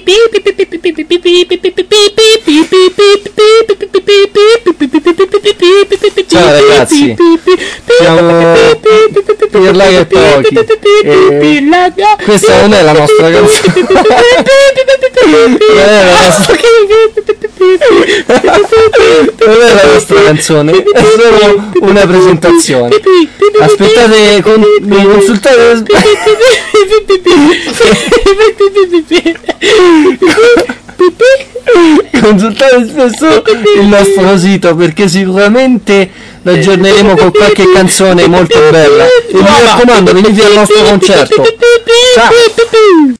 Ciao ragazzi, siamo Pirlaga e Pochi. Questa non è la nostra canzone. Non è la nostra canzone, è solo una presentazione. Aspettate, consultate. Consultate spesso il nostro sito, perché sicuramente lo aggiorneremo con qualche canzone molto bella. E mi raccomando, venite al nostro concerto. Ciao.